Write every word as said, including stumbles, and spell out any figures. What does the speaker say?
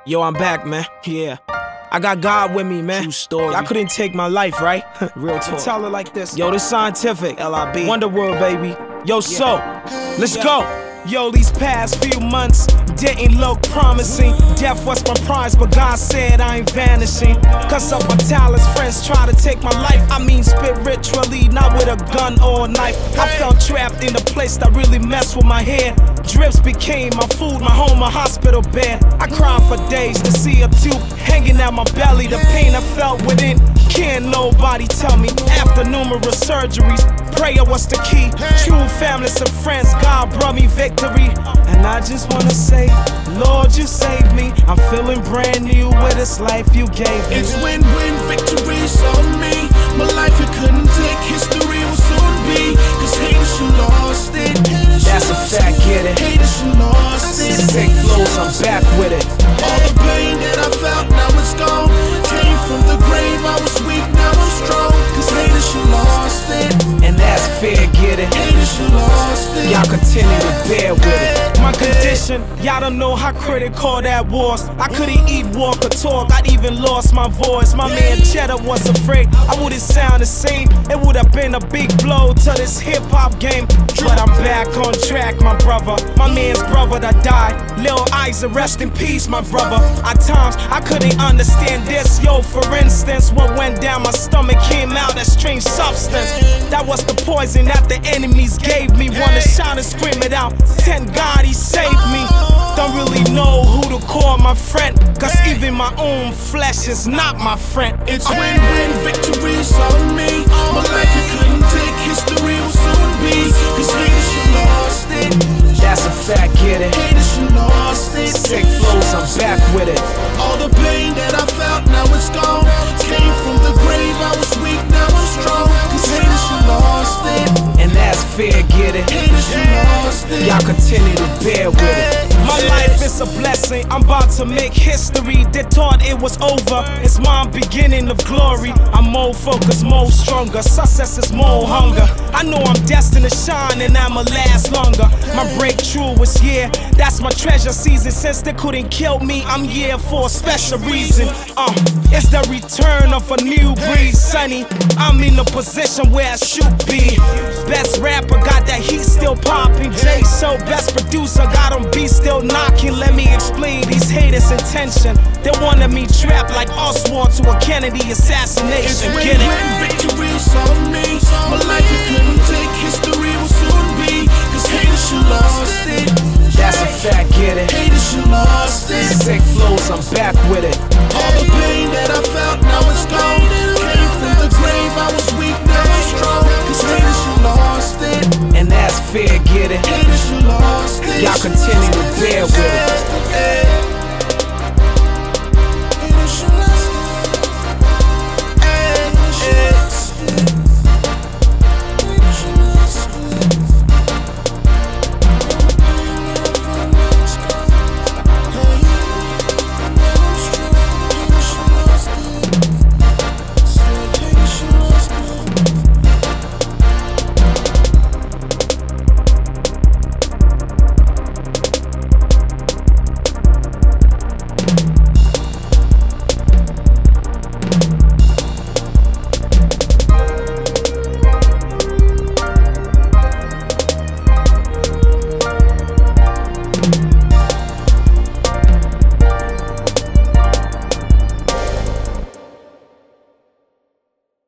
Yo, I'm back, man. Yeah. I got God with me, man. True story. Y'all couldn't take my life, right? Real talk. Tell it like this. Yo, this scientific. L I B. Wonder World, baby. Yo, Yeah. so, let's go. Yo, these past few months didn't look promising. Death was my prize, but God said I ain't vanishing. Cause of my talents, friends try to take my life. I mean spiritually, not with a gun or a knife. I felt trapped in a place that really messed with my head. Drips became my food, my home, a hospital bed. I cried for days to see a tube hanging out my belly. The pain I felt within, can't nobody tell me. After numerous surgeries, prayer was the key. True families and friends, God brought me victory. And I just wanna say, Lord, you saved me. I'm feeling brand new with this life you gave me. It's win-win, victory's on me. My life you couldn't take, history will soon be. Cause haters, you lost it. Haters, That's a fact, get it. Haters, you lost it. Sick flows, I'm back with it. All the pain that I felt, now it's gone. Came from the grave, I was weak, now I'm strong. Cause haters, you lost it. And that's fair, get it. Haters, you lost it. Y'all continue to bear with it. My condition, y'all don't know how critical that was. I couldn't eat, walk, or talk, I'd even lost my voice. My man Cheddar was afraid I wouldn't sound the same. It would have been a big blow to this hip-hop game. But I'm back on track, my brother. My man's brother that died, Lil Isaac, rest in peace, my brother. At times, I couldn't understand this. Yo, for instance, what went down my stomach came out as strange substance. That was the poison that the enemies gave me. Wanna shout and scream it out, thank God he saved me. Don't really know who to call my friend, cause even my own flesh is not my friend. It's win-win, victory's on me. My life you couldn't take, history will soon be. Cause haters, you lost it. That's a fact, get it. Haters, you lost it. Sick flows, I'm back with it. All the pain that I felt, now it's gone. Came from the grave, I was weak, now I'm strong. Cause haters, you lost it. And that's fair, get it. Haters, you lost it. Y'all continue to bear with it. My life is a blessing, I'm about to make history. They thought it was over, it's my beginning of glory. I'm more focused, more stronger, success is more hunger. I know I'm destined to shine and I'ma last longer. My breakthrough was here, that's my treasure season. Since they couldn't kill me, I'm here for a special reason. Uh, it's the return of a new breed, sonny. I'm in a position where I should be. Best rapper, got that heat still popping. J So best producer, got on beat still knocking. Let me explain these haters' intention. They wanted me trapped like Oswald to a Kennedy It's assassination. Get win-win, it? victory's on me. My life you couldn't take, history will soon be. Cause haters, you lost it. That's a fact, get it. Haters, you lost it. Sick flows, I'm back with it. All the pain that I felt, now it's gone. Came from the grave, I was weak, now I'm strong. Cause haters, you lost it. And that's fair, get it. Haters, you lost it. Y'all continue to bear with it.